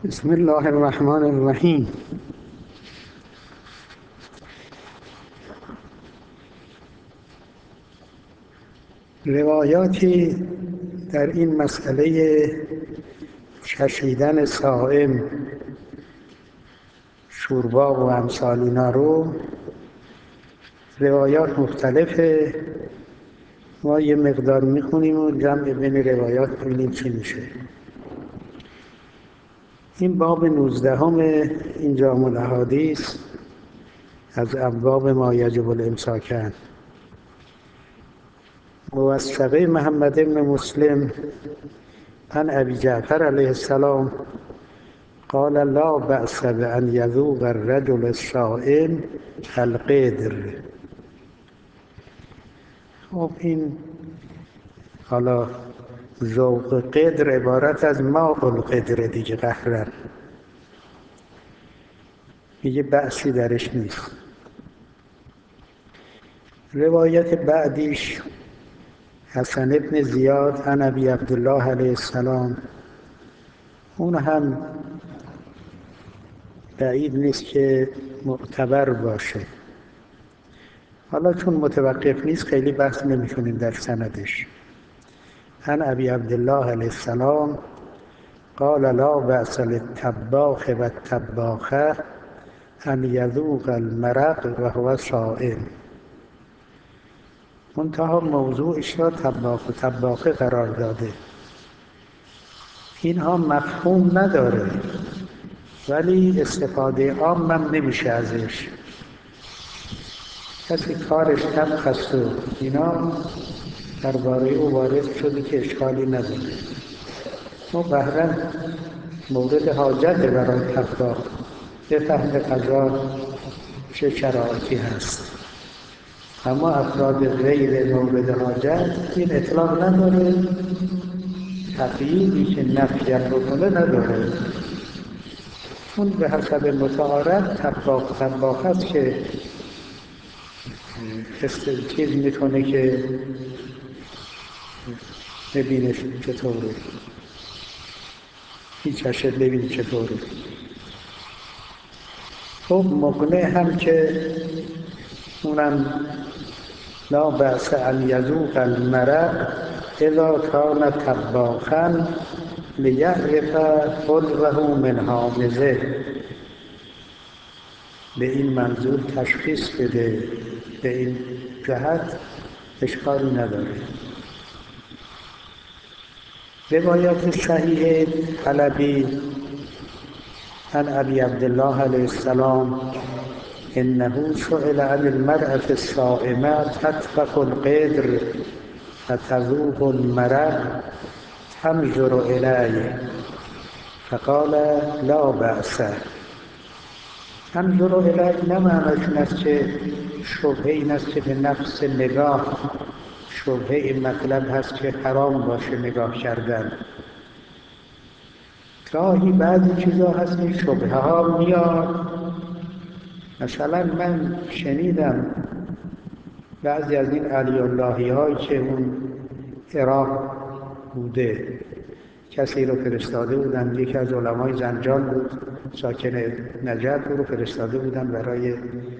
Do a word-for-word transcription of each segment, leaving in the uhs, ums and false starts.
بسم الله الرحمن الرحیم. روایاتی در این مسئله چشیدن صائم شوربا و امثال اینا رو روایات مختلفه. ما یه مقدار میخونیم و جمع بین روایات ببینیم چی میشه. این باب نوزدهم این جامع الاحادیث از ابواب ما یجب الامساک. موثقه محمد بن مسلم عن ابی جعفر علیه السلام قال لا بأس بأن يذوق الرجل الصائم القدر. خب این حالا ذوق قدر عبارت از ماء القدر دیگه، قهرن میگه بأسی درش نیست. روایت بعدیش حسن ابن زیاد عن ابی عبدالله علیه السلام، اون هم بعید نیست که معتبر باشه. حالا چون متوقف نیست خیلی بحث نمی کنیم در سندش. عن ابی عبدالله علیه السلام قال لا بأس للطباخ و الطباخة ان یذوق المرق و هو صائم. منتها موضوعش را طباخ و طباخه قرار داده. اینها مفهوم نداره ولی استفاده عام هم نمیشه ازش. کسی کارش طبخ است و اینا درباره او وارد شده که اشکالی نداره. ما بهرن مورد حاجت برای طباخ بفهم غذا چه شرایطی هست، اما افراد غیر مورد حاجت این اطلاق نداره، تقییدی که نفی بکنه نداره. اون به حسب متعارف طباخ طباخ است که چیز میکنه که ببینه چطوره، هیچشه ببین چطوره. خب مقنع هم که اونم لا بأس ان یذوق المرق اذا کان طباخا لیعرف حلوه من حامضه. به این منظور تشخیص بده، به این جهت اشکالی نداره. روایت صحیح حلبی عن ابی عبدالله علیه السلام انه سئل عن المرأة الصائمة تطبخ القدر فتذوق المرق تنظر الیه فقال لا بأس. تنظر الیه نه معنیش این است که شبهه این است که به نفس نگاه شبهه این مطلب هست که حرام باشه نگاه کردن. گاهی بعضی چیزا هست این شبهه ها میاد. مثلا من شنیدم بعضی از این علی اللهی هایی که اون عراق بوده کسی رو فرستاده بودن، یکی از علمای زنجان بود ساکن نجف، رو فرستاده بودن برای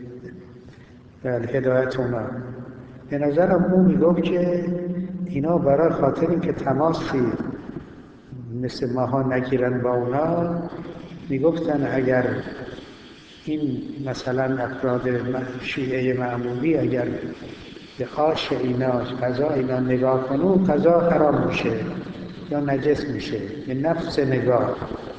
هدایت اونا. به نظرم اون میگفت که اینا برای خاطر این که تماسی مثل ماها نگیرن با اونا، میگفتن اگر این مثلا افراد شیعه معمولی اگر به آش اینا غذا اینا نگاه کنه غذا حرام میشه یا نجس میشه به نفس نگاه.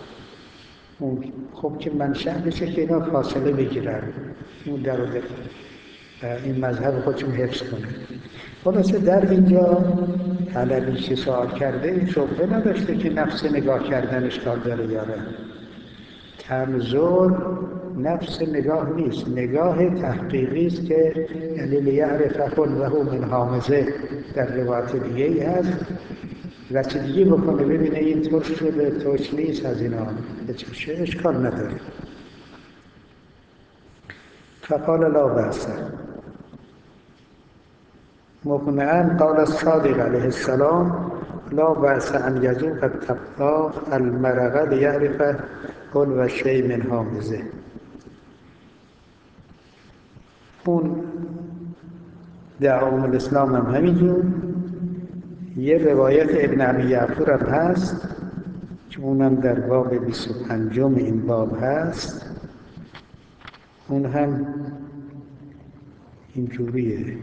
خب که منشأ بشه که اینا فاصله بگیرن، اون در و این مذهب خودشون حفظ کنه. خلاصه در اینجا حلبی که سوال کرده شبهه نداشته که نفس نگاه کردن اشکال داره یا نه. تنظر نفس نگاه نیست، نگاه تحقیقی است که یعنی لیعرف حلوه من حامضه. در روایت دیگه ای هست رسیدگی بکنه ببینه این ترش شده ترش نیست، از اینا بچشه اشکال نداره. فقال لا بأس. مقنعاً قال الصادق علیه السلام لا بأس أن يذوق الطباخ المرق لیعرف حلو الشیء من حامضه. اون دعوام الاسلام هم همینجور. یه روایت ابن ابی یعفور هم هست که اونم در باب بیست و پنجم این باب هست. اون هم اینجوریه: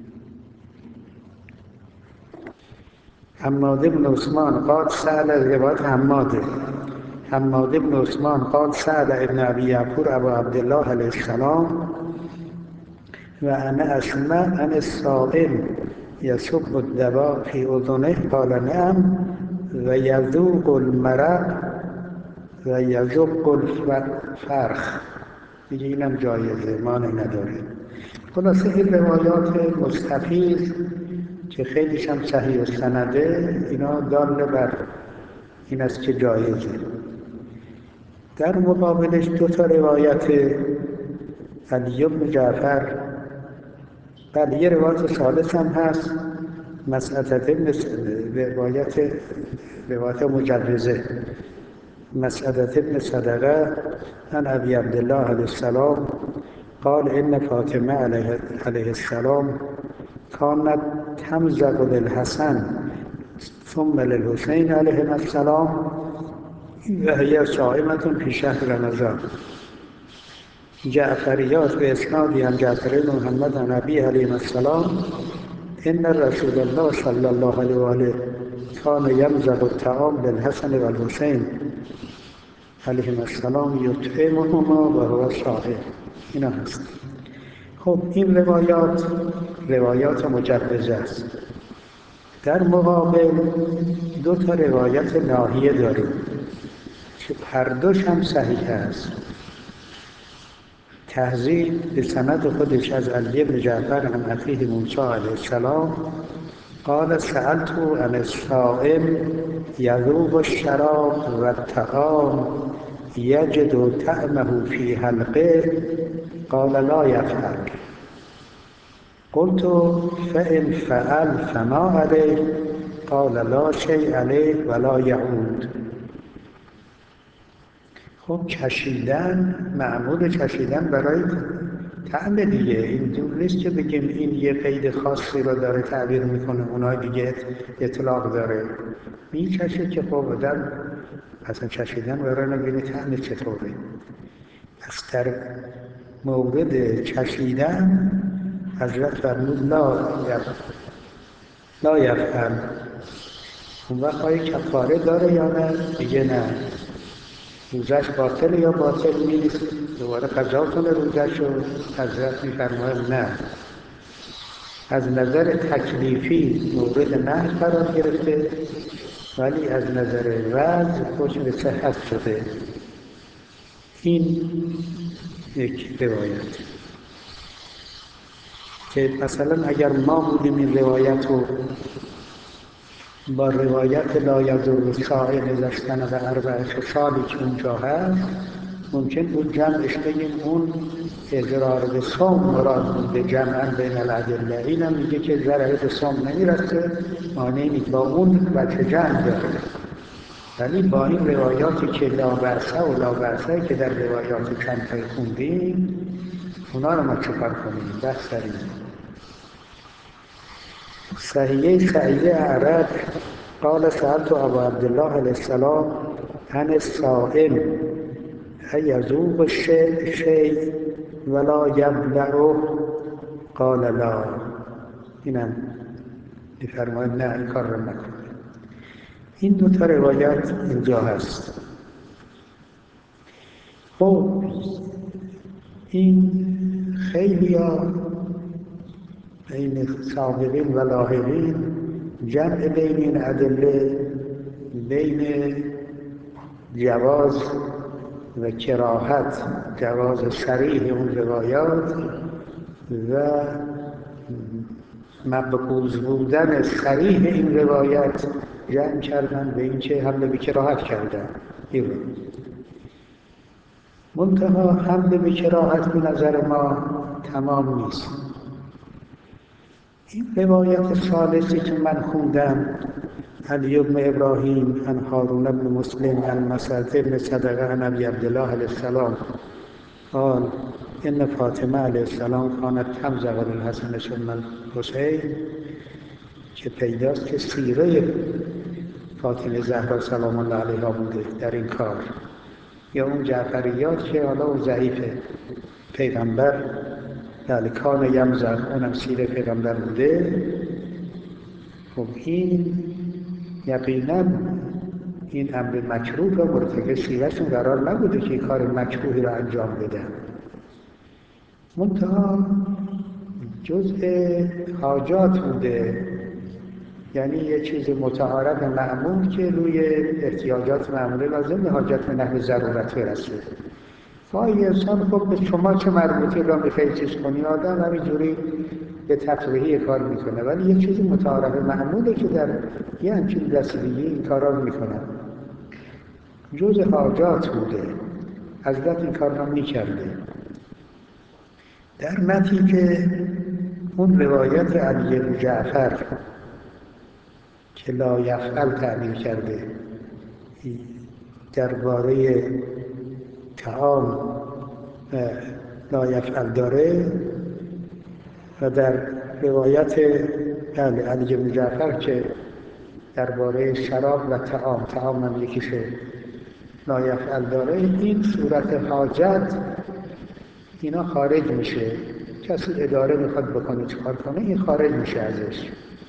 حماد بن عثمان قال سأل روایت حماده حماد بن عثمان قال سأل ابن ابی یعفور ابو عبدالله علیه السلام و انا اسمع عن الصائم یصب الدواء فی اذنه قال نعم و یذوق المرق و یذوق الفرخ. دیگه اینم جایزه، مانع نداره. خلاصه این روایات مستفیض که خیلیش هم صحیح و سنده، اینا دال بر این است که جایزه. در مقابلش دو تا روایت علی بن جعفر، بله یه روایت ثالث هم هست، مسعدة ابن روایت روایت مجوزه مسعدة ابن صدقه عن ابی عبدالله علیه السلام قال ان فاطمه علیه السلام كانت تمزق للحسن ثم للحسین علیه السلام و هي صائمة في شهر رمضان. جعفریات به اسنادی عن جعفر بن محمد عن ابی علیه السلام ان رسول الله صلی الله علیه و آله كان يمزق الطعام للحسن و الحسین علیه السلام یطعمهما و هو صائم. اینا هست. خب این روایات روایات مجوزه است. در مقابل دو تا روایت ناحیه داریم که هر دوش هم صحیح است. تهذیب به سند خودش از علی بن جعفر عن اخیه موسی علیه السلام قال سألت عن الصائم یذوق الشراب و الطعام یجد طعمه فی حلقه قال لا یفعل. قلت فإن فعل فما عليه قال لا شيء عليه ولا يعود. خب کشیدن، معمول کشیدن برای طعم دیگه، اینجور نیست که بگیم این یه قید خاصی رو داره تعبیر میکنه اونها دیگه اطلاق داره. میکشه که خب آدم اصلا کشیدن برای نبینه طعم چطوره. پس در مورد کشیدن حضرت فرمود لا یفعل لا یفعل. اون وقت آیا کفاره داره یا نه؟ دیگه نه. روزش باطل یا باطل نیست؟ دوباره قضا کنه روزش رو؟ حضرت میفرماید نه. از نظر تکلیفی مورد نهی قرار گرفته، ولی از نظر وضع حکم به صحت شده. این یک روایت که مثلا اگر ما بودیم این روایت رو با روایت لا یضر الصائم اذا اجتنب اربع خصال که اونجا هست، ممکن بود جمعش بگیم اون اضرار به صوم مراد بوده جمعا بین الادله. اینم میگه که ضرر به صوم نمیرسه، مانعی نیست، با اون وجه جمع داره. ولی با این روایاتی که لا بأسه و لا بأسه که در روایات چند تایی خوندیم، اونا رو ما چکار کنیم؟ بحث داریم. صحیحه سعید عرب قال سألت ابا عبدالله علیه السلام عن الصائم یذوق الشیء ولا یبلعه قال لا. اینم میفرماید نه این کار رو نکن. این دو تا روایت اینجا هست. خب این خیلی ها بین سابقین و لاحقین جمع بین این ادله بین جواز و کراهت، جواز صریح اون روایات و مبغوض بودن صریح این روایت جمع کردن به این که حمله به کراهت کردن. منتها حمله به کراهت به نظر ما تمام نیست. این روایت ثالثی که من خوندم، علی بن ابراهیم عن هارون بن مسلم عن مسعود بن صدقه عن ابی عبدالله علیه السلام قال ان فاطمه علیه السلام کانت تمزق الحسن ثم الحسین، که پیداست که سیره فاطمه زهرا سلام الله علیها بوده در این کار، یا اون جعفریات که حالا اون ضعیفه. پیغمبر بله کان یمزق، اونم سیره پیغمبر بوده. خب این یقینا این امر مکروه را مرتکب سیرهشون قرار نبوده که کار مکروهی را انجام بدن. منتها جزء حاجات بوده، یعنی یه چیز متعارف معمول که روی احتیاجات معموله لازم به حاجت به نحو ضرورت برسه. فای انسان خب به شما چه مربوطی را میخوایی چیز کنی، آدم همینجوری به تفریحی کار میکنه، ولی یه چیزی متعارف معموله که در یه همچین رسیدگی این کار را میکنن. جز حاجات بوده، حضرت این کار را میکرده. در نتیجه اون روایت علی بن جعفر که لا یفعل تعبیر کرده درباره طعام لا یفعل داره، و در روایت علی بن جعفر که درباره شراب و طعام، طعام هم یکیشه لا یفعل داره، این صورت حاجت اینا خارج میشه. کسی اداره میخواد بکنه چکار کنه، این خارج میشه ازش.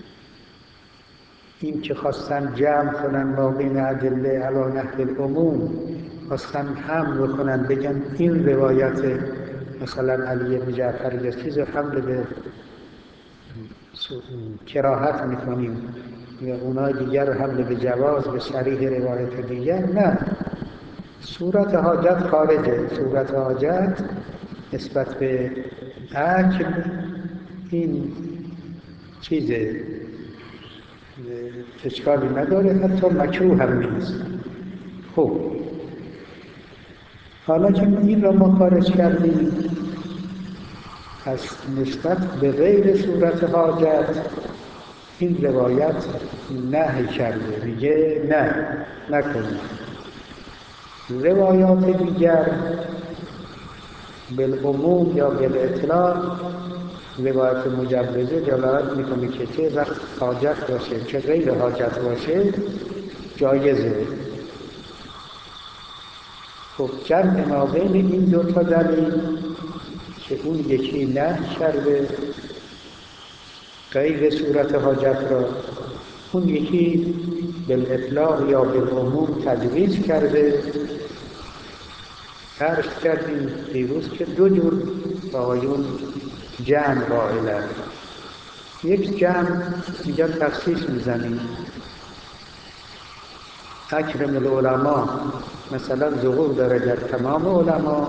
این که خواستن جمع کنن ما بین ادله علی نحو العموم، خواستن هم بکنن بگن این روایت مثلا علی بن جعفر یا چیز حمل به کراهت میکنیم یا اونای دیگر حمل به جواز به صریح روایت دیگر، نه، صورت حاجت خارجه. صورت حاجت نسبت به اکل این چیزه، اشکالی نداره، حتی مکروه هم نیست. خب حالا که این را ما خارج کردیم، پس نسبت به غیر صورت حاجت این روایت نهی کرده، میگه نه نکنید. روایات دیگر بالعموم یا بالاطلاق، روایت مجوزه دلالت میکنه که چه وقت حاجت باشه چه غیر حاجت باشه جایزه. خب جمع ما بین این دو تا دلیل که اون یکی نهی کرده غیر صورت حاجت را، اون یکی بالاطلاق یا بالعموم تجویز کرده. عرض کردیم دیروز که دو جور آقایون جمع قائلند. یک جمع میگن تخصیص میزنیم، اکرم العلماء مثلا ظهور داره در تمام علما،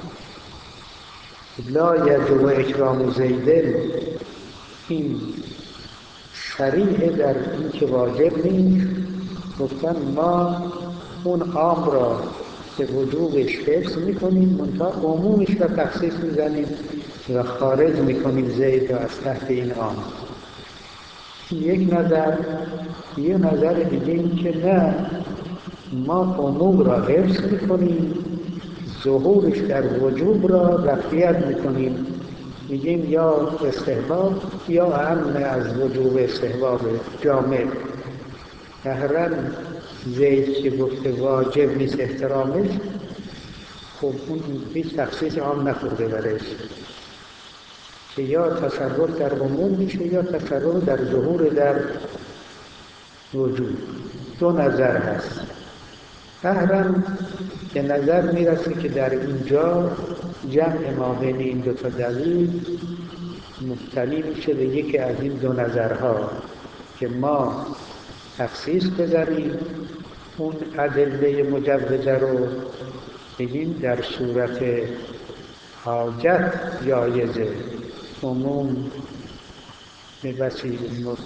لا یجب اکرام زیدن این صریح در این که واجب نیست. گفتن ما اون عام را که وجوبش حفظ میکنیم، منتها عمومش را تخصیص میزنیم و خارج میکنیم زید را از تحت این عام. یک نظر. یه نظر دیگه این که نه، ما عموم را حفظ میکنیم، ظهورش در وجوب را رفعیت میکنیم، میگیم یا استحباب یا امن از وجوب استحباب جامع. ظاهراً زید که گفته واجب نیست احترامش، خب اون هیچ تخصیص عام نخورده برش، که یا تصرف در عموم میشه یا تصرف در ظهور در وجود. دو نظر هست. ظاهراً به نظر میرسه که در اینجا جمع ما بین این دو تا دلیل مبتنی میشه به یکی از این دو نظرها که ما تخصیص بزنیم اون ادله مجوزه رو، بگیم در صورت حاجت جایزه، عموم به وسیله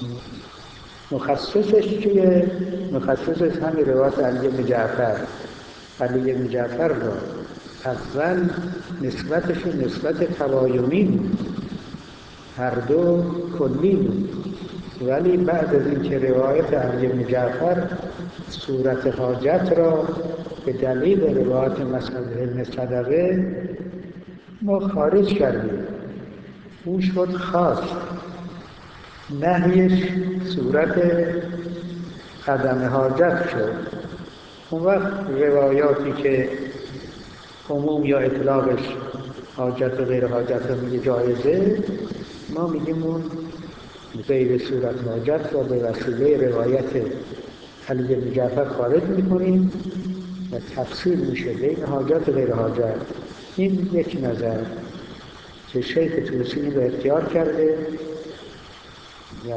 مخصصش چیه؟ مخصصش همین روایت علی بن جعفر. علی بن جعفر رو اول نسبتش نسبت تباینی بود، هر دو کلی بود. ولی بعد از اینکه روایت علی بن جعفر صورت حاجت را به دلیل روایت مسئله علم صدقه ما خارج کردیم، او شد خاص، نهیش صورت عدم حاجت شد. اون وقت روایاتی که عموم یا اطلاقش حاجت و غیر حاجت رو میگه جایزه، ما میگیم اون غیر صورت حاجت را به وسیله روایت علی بن جعفر خارج میکنیم و تفصیل میشه بین حاجت و غیر حاجت. این یک نظر که شیخ توسی رو اختیار کرده و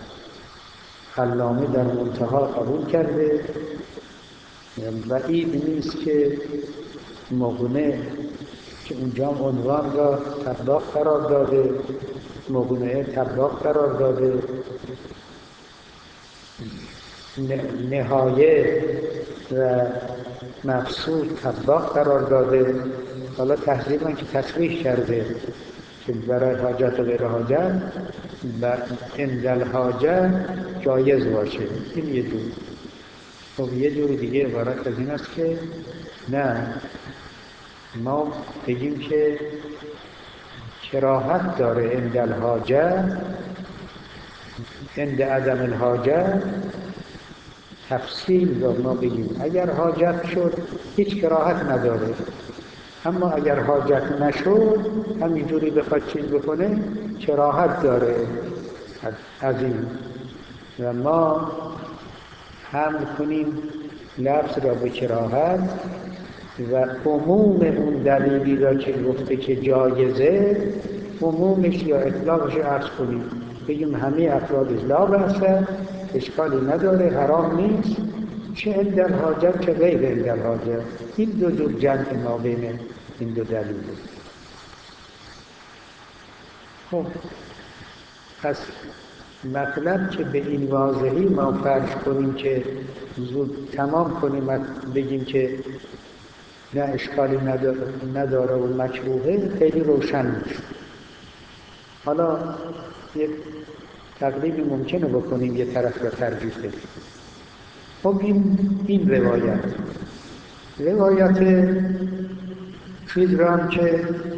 علامه در منتها قبول کرده. بعید نیست که مغنی که اونجا عنوان را طباق قرار داده، مغنی طباق قرار داده، نهایه و مقصود طباق قرار داده. حالا تحریما که تصریح کرده که برای حاجت و غیر حاجت و اندل حاجت جایز باشه. این یه جور. خب یه جور دیگه عبارت از این است که نه، ما بگیم که کراهت داره اندل حاجت، اند عدم الحاجت تفصیل را ما بگیم اگر حاجت شد هیچ کراهت نداره، اما اگر حاجت نشد همینجوری بخواد چیز بکنه کراهت داره از این. و ما حمل کنیم لفظ را به کراهت و عموم اون دلیلی را که گفته که جایزه، عمومش یا اطلاقش عرض کنیم، بگیم همه افرادش لا بأسه، اشکالی نداره، حرام نیست، چه اندل حاجت چه غیر اندل حاجت. این دو جور جمع ما بین این دو دلیل. خب پس مطلب که به این واضحی ما فرض کنیم که زود تمام کنیم بگیم که نه اشکالی نداره, نداره و مکروهه، خیلی روشن میشه. حالا یک تقریبی ممکنه بکنیم یه طرف را ترجیح بدیم. خب این این روایت روایت چیز را هم که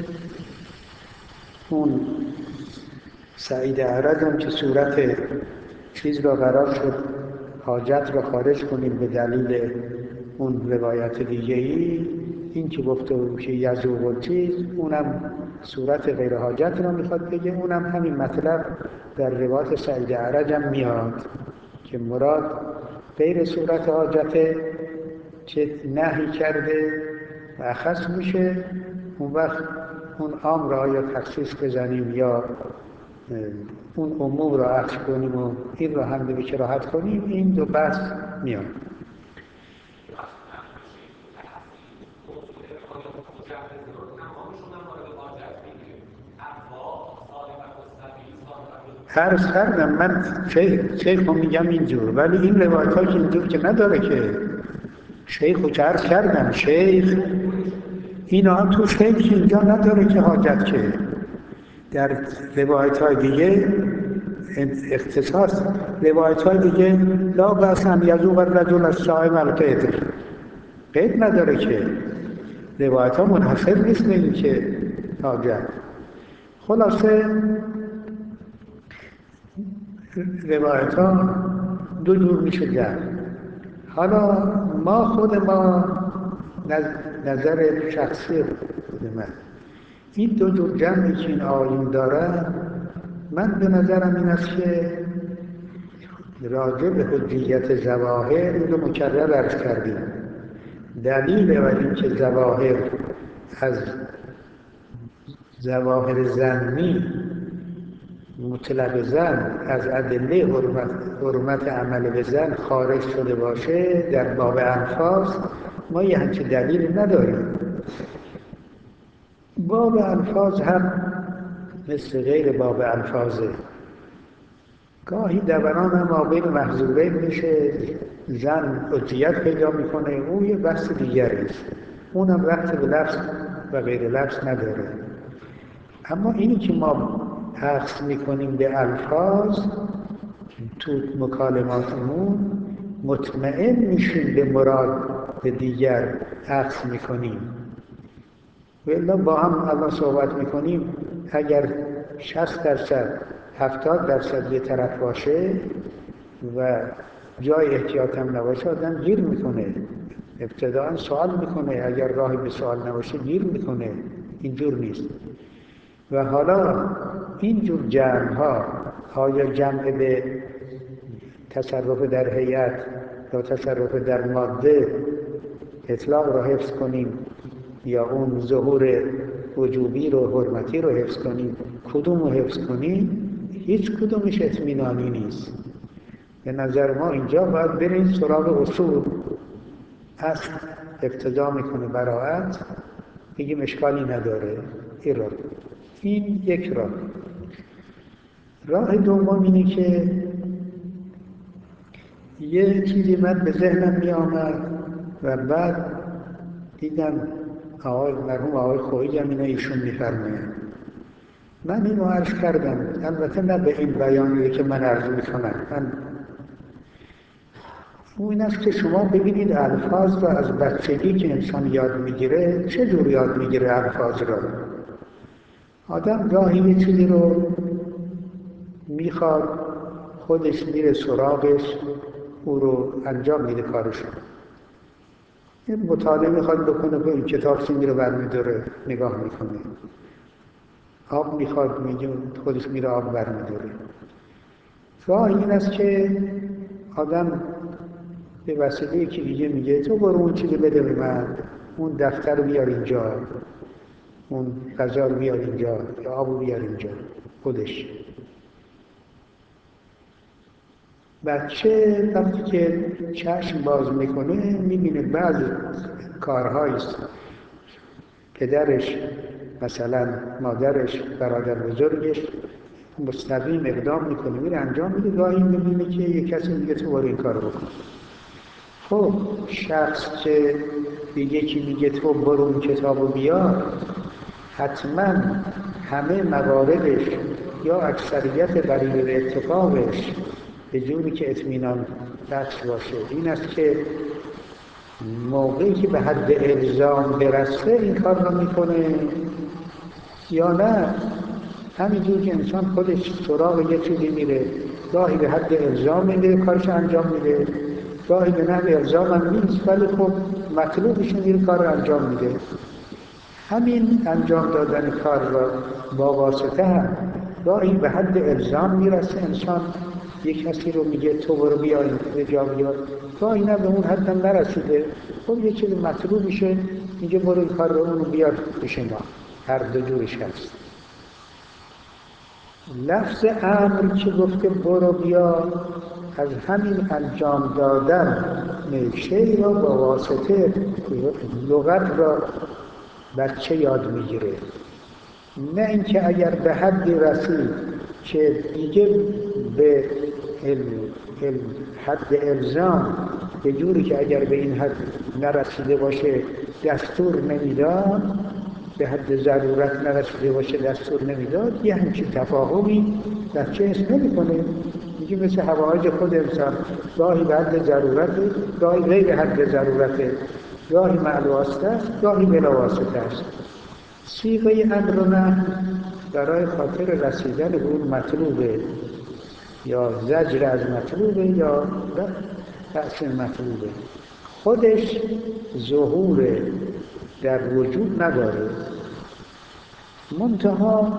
اون سعید اعرج هم که صورت چیز را قرار شد حاجت را خارج کنیم به دلیل اون روایت دیگه‌ای، این که گفته بود که یذوق و چیز، اونم صورت غیر حاجت را میخواد بگه. اونم همین مطلب در روایت سعید اعرج هم میاد که مراد غیر صورت حاجت که نهی کرده و اخص میشه. اون وقت اون عام را یا تخصیص بزنیم یا اون عموم را عطف کنیم و این را هم به کراهت کنیم، این دو بحث میاد. عرض کردم من شیخ هم میگم اینجور، ولی این روایت ها که اینجور که نداره که شیخ رو که عرض کردم شیخ اینا هم تو شیخ اینجا نداره که حاجت که در روایت های دیگه اختصاص روایت های دیگه لا بأس ان یذوق الرجل الصائم القدر قید نداره که روایت ها منحصر نیست به این که حاجت. خلاصه روایت ها دو جور میشه در. حالا ما خود ما نظر شخصی خود من این دو جور جمعی که این آیین داره، من به نظرم این است که راجع به حجیت ظواهر این رو مکرر عرض کردیم. دلیل بر این که ظواهر از ظواهر ظنی مطلق زن از ادله حرمت, حرمت عمل به زن خارج شده باشه در باب الفاظ، ما یه همچین دلیل نداریم. باب الفاظ هم مثل غیر باب الفاظه، گاهی دوران هم آبین محضوره میشه، زن حجیت پیدا میکنه، اون یه بحث دیگری است، اونم ربط به لفظ و غیر لفظ نداره. اما اینی که ما عکس میکنیم به الفاظ تو مکالماتمون، مطمئن میشیم به مراد دیگر عکس میکنیم. والا با هم الان صحبت میکنیم، اگر شصت درصد هفتاد درصد یه طرف باشه و جای احتیاط هم نباشه آدم گیر میکنه، ابتداء سوال میکنه، اگر راهی به سوال نباشه گیر میکنه. اینجور نیست. و حالا اینجور جمع ها، آیا جمع به تصرف در هیئت یا تصرف در ماده اطلاق رو حفظ کنیم یا اون ظهور وجوبی رو حرمتی رو حفظ کنیم، کدوم رو حفظ کنیم؟ هیچ کدومش اطمینانی نیست. به نظر ما اینجا باید بریم سراغ اصول. اصل اقتضا میکنه براعت، بگیم اشکالی نداره. این راه، این یک راه. راه دوم اینه که یه چیزی من به ذهنم می آمد و بعد دیدم آقای مرحوم آقای خویی هم اینو ایشون می‌فرمایند. من اینو عرض کردم، البته نه به این بیانیه که من عرض می‌کنم. من این است که شما ببینید الفاظ رو از بچگی که انسان یاد میگیره، چه جور یاد میگیره الفاظ رو. آدم گاهی یه چیزی رو میخواد، خودش میره سراغش، او رو انجام میده کارش. یه مطالعه میخواد بکنه، به این کتاب سینی رو برمیداره نگاه میکنه. آب میخواد، میگه خودش میره آب برمیداره. گاهی این است که آدم به وسیله یکی دیگه میگه تو برو اون چیزی بده به من، اون دفتر رو بیار اینجا، اون غذا رو بیار اینجا، یا آب رو بیار اینجا. خودش بچه وقتی که چشم باز میکنه میبینه بعض کارهاییست پدرش، مثلا مادرش، برادر بزرگش مستقیم اقدام میکنه میره انجام میده، گاهی میبینه که یک کسی میگه تو برو این کار بکن. خب شخص که به یکی میگه تو برو اون کتابو بیار، حتما همه مواردش یا اکثریت قریب به اتفاقش به جوری که اطمینان بخش باشه این است که موقعی که به حد الزام برسه این کار رو میکنه، یا نه همینجور که انسان خودش سراغ یه چیزی میره، گاهی به حد الزام میره کارش انجام میده، گاهی به نحو الزام هم نیست ولی خب مطلوبش میره کار رو انجام میده. همین انجام دادن کار را با واسطه هم گاهی به حد الزام میرسه، انسان یک کسی رو میگه تو برو بیا این جا بیار، گاهی نه به اون حد هم نرسیده، خب یه چیز مطلوب میشه میگه برو این کار رو اونو بیار پیش ما. هر دو جورش هست. لفظ امر که گفته برو بیا، از همین انجام دادن شیء را با واسطه لغت را بچه یاد میگیره، نه اینکه اگر به حدی رسید که دیگه به حد الزام، به جوری که اگر به این حد نرسیده باشه دستور نمیداد، به حد ضرورت نرسیده باشه دستور نمیداد، یه همچین تفاهمی بچه حس نمی‌کنه. میگه مثل حوائج خود انسان، گاهی به حد ضرورته، گاهی غیر حد ضرورته، گاهی مع الواسطه است، گاهی بلا واسطه است. صیغه امر و نهی برای خاطر رسیدن به اون مطلوبه، یا زجر از مطلوبه یا رأس مطلوبه. خودش ظهور در وجود نداره، منتها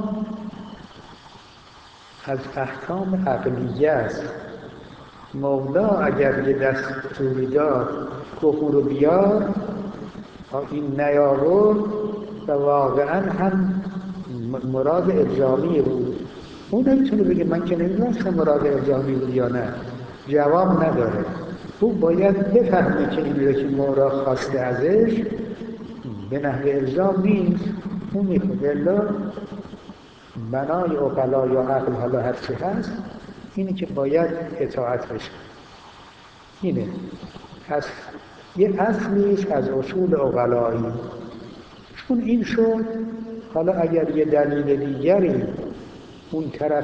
از احکام عقلیه است. مولا اگر یه دستوری داد گفت رو بیار، این نیاورد و واقعا هم مراد الزامی بود، اون نمیتونه بگه من که نمیدونستم مراد الزامی بود یا نه، جواب نداره. او باید بفهمه که این رو که مورا خواسته ازش به نحو الزام نیست، اون میخواد الا بنای عقلا یا عقل، حالا هر چی هست، اینه که باید اطاعت بشه. اینه پس یه اصلیش از اصول عقلایی. چون این شد، حالا اگر یه دلیل دیگری اون طرف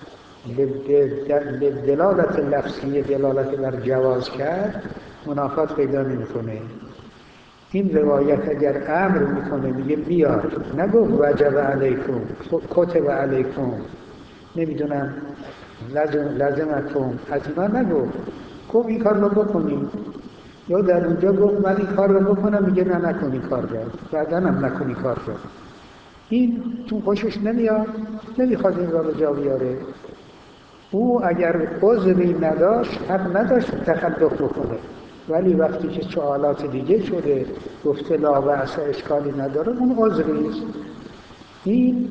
به دلالت لفظی دلالت بر جواز کرد منافات پیدا نمیکنه. این روایت اگر امر میکنه میگه بیار، نگفت وجب علیکم کتب علیکم نمیدونم لازم لازمکم از اینا نگفت، گفت این کار رو بکنیم. یا در اونجا گفت من این کار رو بکنم، میگه نه نکنی کار رو، بعدا هم نکنی کار رو. این تو خوشش نمیاد، نمیخواد این را به جا بیاره. او اگر عذری نداشت حق نداشت تخلف بکنه، ولی وقتی که سوالات دیگه شده گفته لا بأس اشکالی نداره، اون عذری است. این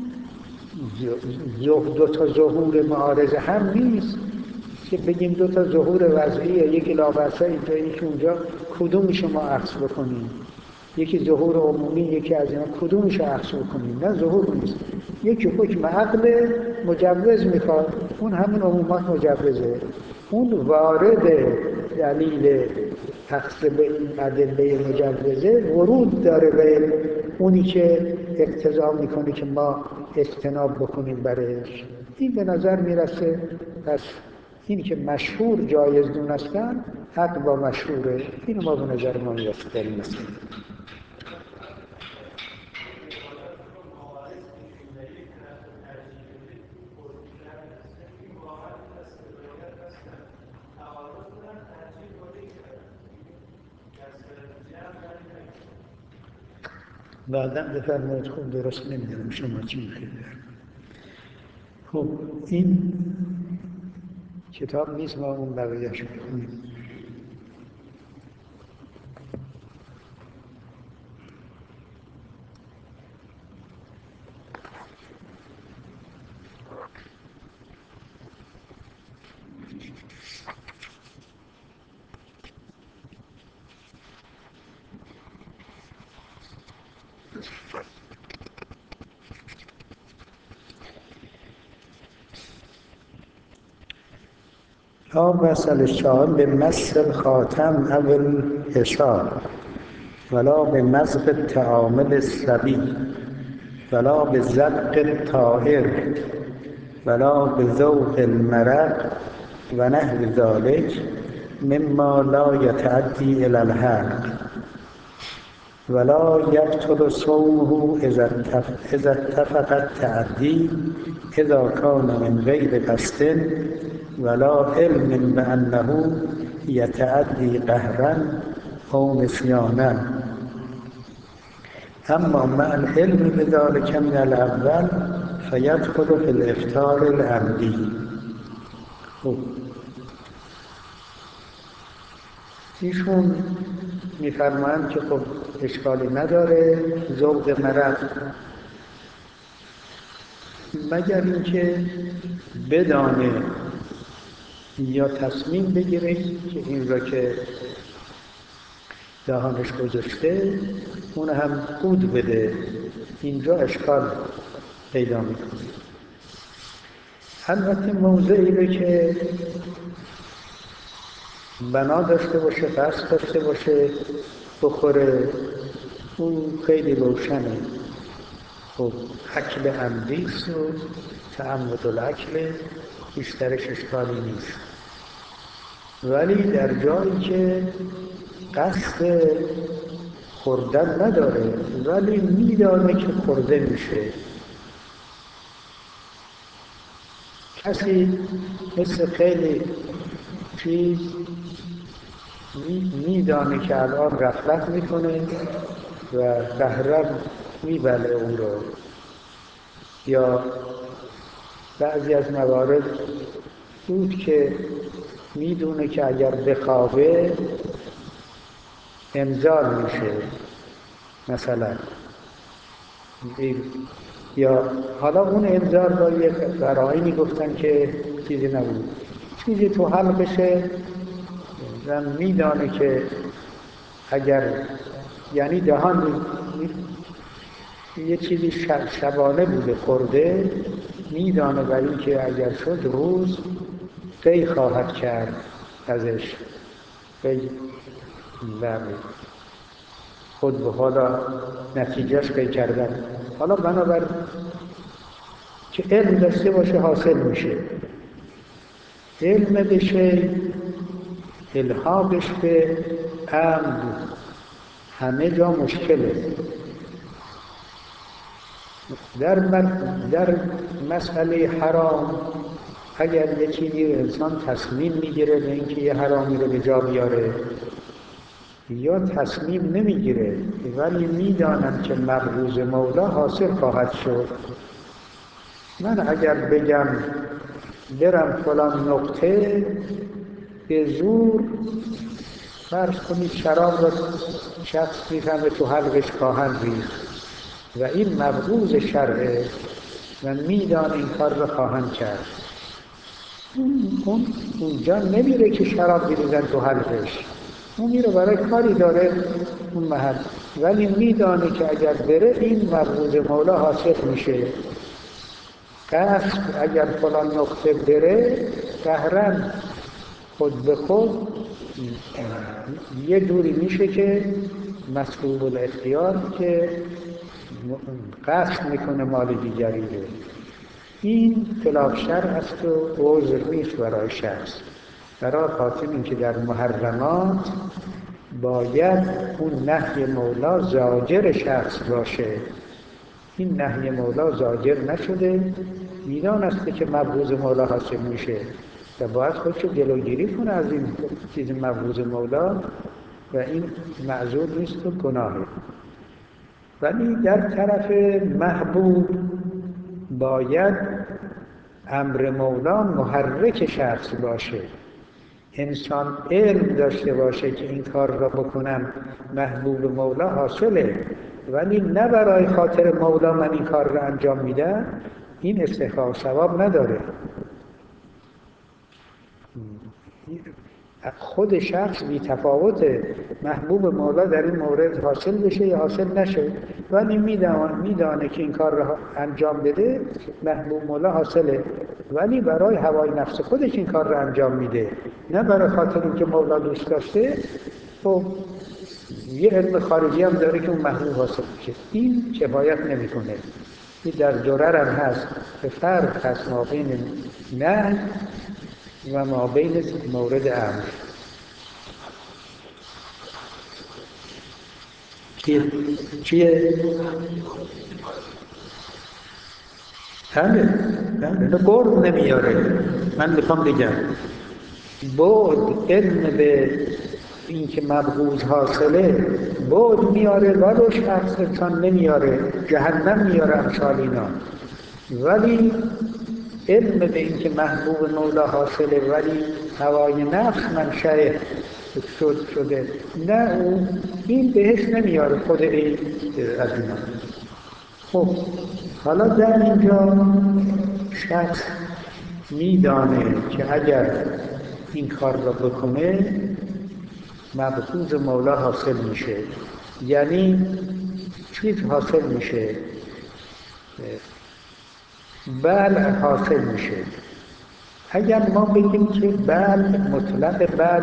دو تا ظهور معارضه هم نیست که بگیم دو تا ظهور وضعیه، یکی لا بأس اینجا یکی اونجا، کدومش ما اخذ بکنیم؟ یکی ظهور عمومی یکی از اینا، کدومش اخذ بکنیم؟ نه ظهور نیست، یکی حکم عقل مجوز میخواد، اون همون عمومات مجوزه، اون وارد دلیل اخذ به این ادله مجوزه ورود داره به اونی که اقتضا میکنه که ما اجتناب بکنیم برش. این به نظر میرسه پس این که مشهور جایز دونستن حق با مشهوره. این ما به نظر ما میرسه در این مسئله. بعدا بفرمایید. خب درست نمیدونم شما چی میخواید. خب این کتاب نیست، ما اون بقیه‌اش بخونیم. لا بأس للشارب بمس الخاتم او الحشار ولا بمزق الطعام للصبي ولا بزق الطائر ولا بذوق المرق و نحو ذلك مما لا يتعدي الى الحرق ولا يبطل صومه اذا اتفق التعدي اذا كان من غير قصد ولا علم بأنه يتعدي قهرا أو نسيانا أما مع العلم بذلك من الأول فيدخل في الإفطار العمدي. ایشون میفرمایند که خب اشکالی نداره ذوق مرق، مگر اینکه بدانه یا تصمیم بگیره که این را که دهانش گذاشته اون هم قود بده، اینجا اشکال پیدا میکنه. البته موضعی به که بنا داشته باشه، قصد داشته باشه بخوره، اون خیلی روشنه. خب اکل عمدیست و تعمد الاکل بیشترش اشکالی نیست، ولی در جایی که قصد خوردن نداره ولی میدانه که خورده میشه، کسی مثل خیلی چیز میدانه که الان غفلت میکنه و قهرم میبله اون رو، یا بعضی از موارد بود که میدونه که اگر بخوابه انزال میشه مثلا، یا حالا اون انزال با یک قرائنی گفتن که چیزی نبود، چیزی تو حلقشه و میدانه که اگر یعنی دهان یه چیزی شبانه بوده خورده، میدانه برای این که اگر شد روز قی خواهد کرد ازش، قی و خود به حالا نتیجهش قی کردن. حالا بنابر که علم داشته باشه حاصل میشه. علم بشه الحاقش به عمد همه جا مشکله. در, در مسئله حرام اگر یکی انسان تصمیم میگیره به اینکه یه حرامی رو به جا بیاره یا تصمیم نمیگیره ولی میدانم که مبغوض مولا حاصل خواهد شد، من اگر بگم برم فلان نقطه به زور فرض کنید شراب را شخص میفهمه تو حلقش خواهند ریخت و این مبغوض شرعه و میدان این کار را خواهند کرد، اون اونجا نمیره که شراب بریزن تو حلقش، اون میره برای کاری داره اون محل، ولی میدانه که اگر بره این مبغوض مولا حاصل میشه. قصد اگر فلان نقطه بره قهرن خود به خود یه جوری میشه که مسلوب الاختیار که قصد میکنه مال دیگری رو. این خلاف شرع است و عذر نیست برای شخص. برای خاطر این که در محرمات باید اون نهی مولا زاجر شخص باشه. این نهی مولا زاجر نشده، میدان است که مبغوض مولا حاصل میشه و باید خودشو جلوگیری کنه از این چیز مبغوض مولا و این معذور نیست و گناهه. ولی در طرف محبوب باید امر مولا محرک شخص باشه. انسان علم داشته باشه که این کار را بکنم محبوب مولا حاصله، ولی نه برای خاطر مولا من این کار را انجام میدم، این استحقاق ثواب نداره. خود شخص بی تفاوته، محبوب مولا در این مورد حاصل بشه یا حاصل نشه، ولی میدانه میدانه که این کار را انجام بده محبوب مولا حاصله، ولی برای هوای نفس خودش این کار را انجام میده، نه برای خاطر اینکه مولا دوست داشته. خب یه علم خارجی هم داره که اون محبوب حاصل میشه، این کفایت نمیکنه. این در درر هم هست که فرق هست ما بین نه و ما بین مورد امر. چیه؟ چیه؟ همه همه برد نمیاره. من میخوام بگم برد علم به این که مبغوض حاصله برد میاره، ولو شخص انسان نمیاره، جهنم میاره امثال اینا. ولی علم به این که محبوب مولا حاصله ولی هوای نفس منشأ شد شده نه، اون این بهش نمیاره خود این از اینا. خب حالا در اینجا شخص میدانه که اگر این کار را بکنه مبغوض مولا حاصل میشه. یعنی چیز حاصل میشه، بل حاصل میشه. اگر ما بگیم که بل مطلق بل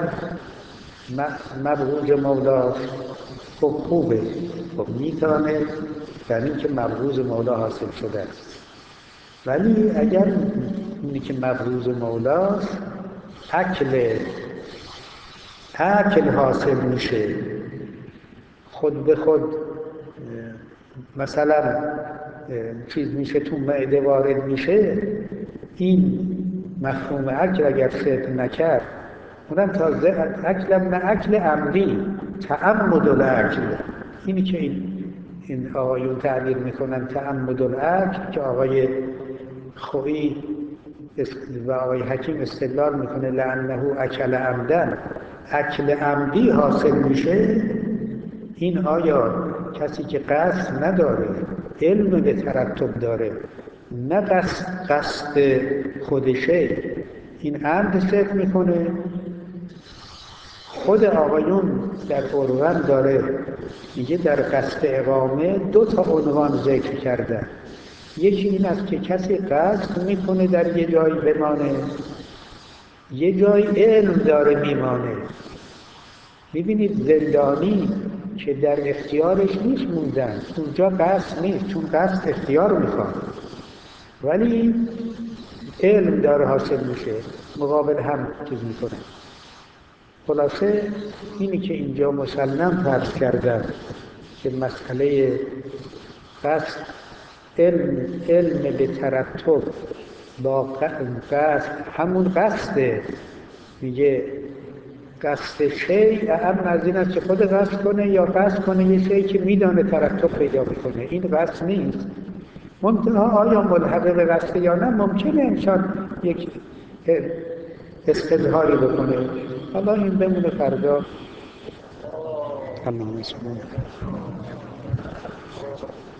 مبغوض مولا خب خوبه، خب میتونه در این که مبغوض مولا حاصل شده است. ولی اگر اینی که مبغوض مولاست اکل اکل حاصل میشه، خود به خود مثلا چیز میشه تو معده وارد میشه، این مفهوم اکل اگر صدق نکرد، اونم تازه اکلم نه اکل عمدی، تعمد الاکل. اینی که این این آقایون تعبیر میکنن تعمد الاکل، که آقای خویی و آقای حکیم استدلال میکنه لعنه اکل عمدن، اکل عمدی حاصل میشه. این آیا کسی که قصد نداره علم به ترتب داره، نه قصد قصد خودشه، این عمد صدق میکنه. خود آقایون در قرآن داره میگه در قصد اقامه دو تا عنوان ذکر کرده. یکی این است که کسی قصد میکنه در یه جایی بمانه، یه جای علم داره میمانه. میبینید زندانی که در اختیارش نیست موندن، اونجا قصد نیست، چون قصد اختیار میخواد. ولی علم داره حاصل میشه، مقابل هم چیز میکنه. خلاصه اینی که اینجا مسلم فرض کردن که مسئله قصد، علم علم به ترتب با قصد همون قصده، میگه قصد شیء اهم از این است که خود قصد کنه یا قصد کنه یه شیء که میدانه ترتب پیدا میکنه. این قصد نیست. منتها آیا ملحق به قصد یا نه؟ ممکنه انسان یک استظهاری بکنه. حالا این بمونه فردا. اللهم صل